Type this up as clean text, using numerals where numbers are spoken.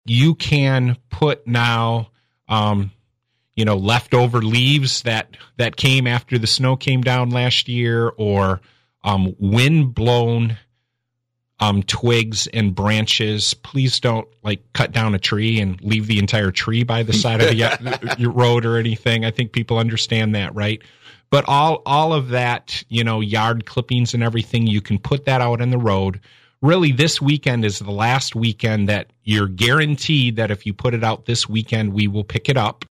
you can put now, leftover leaves that came after the snow came down last year, or wind-blown twigs and branches. Please don't cut down a tree and leave the entire tree by the side of your road or anything. I think people understand that, right? But all of that, yard clippings and everything, you can put that out on the road. Really, this weekend is the last weekend that you're guaranteed that if you put it out this weekend, we will pick it up.